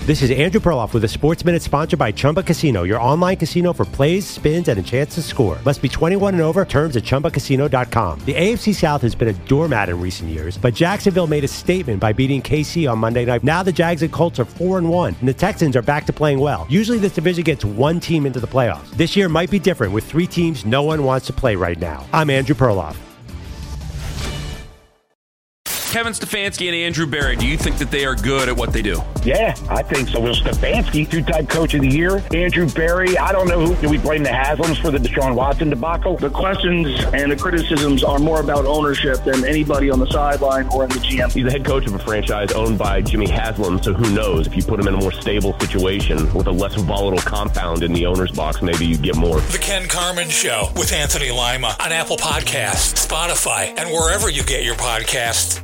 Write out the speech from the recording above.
This is Andrew Perloff with a Sports Minute sponsored by Chumba Casino, your online casino for plays, spins, and a chance to score. Must be 21 and over. Terms at ChumbaCasino.com. The AFC South has been a doormat in recent years, but Jacksonville made a statement by beating KC on Monday night. Now the Jags and Colts are 4-1, and the Texans are back to playing well. Usually this division gets one team into the playoffs. This year might be different with three teams no one wants to play right now. I'm Andrew Perloff. Kevin Stefanski and Andrew Berry, do you think that they are good at what they do? Yeah, I think so. Well, Stefanski, two-time coach of the year. Andrew Berry, I don't know who. Do we blame the Haslams for the Deshaun Watson debacle? The questions and the criticisms are more about ownership than anybody on the sideline or in the GM. He's the head coach of a franchise owned by Jimmy Haslam, so who knows? If you put him in a more stable situation with a less volatile compound in the owner's box, maybe you get more. The Ken Carman Show with Anthony Lima on Apple Podcasts, Spotify, and wherever you get your podcasts.